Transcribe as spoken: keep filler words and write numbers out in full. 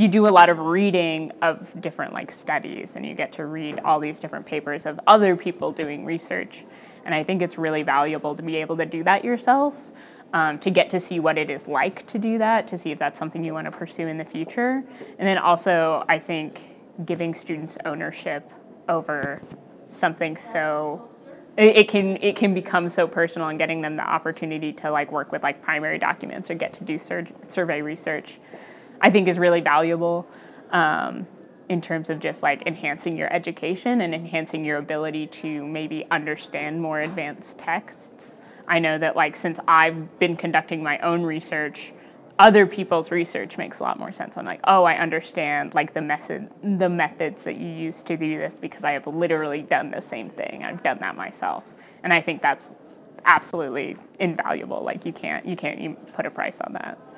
you do a lot of reading of different like studies, and you get to read all these different papers of other people doing research. And I think it's really valuable to be able to do that yourself, um, to get to see what it is like to do that, to see if that's something you want to pursue in the future. And then also, I think giving students ownership over something so it, it can it can become so personal, and getting them the opportunity to like work with like primary documents or get to do sur- survey research, I think is really valuable, um, in terms of just like enhancing your education and enhancing your ability to maybe understand more advanced texts. I know that like since I've been conducting my own research, other people's research makes a lot more sense. I'm like, oh, I understand like the method, the methods that you use to do this, because I have literally done the same thing. I've done that myself, and I think that's absolutely invaluable. Like you can't you can't even put a price on that.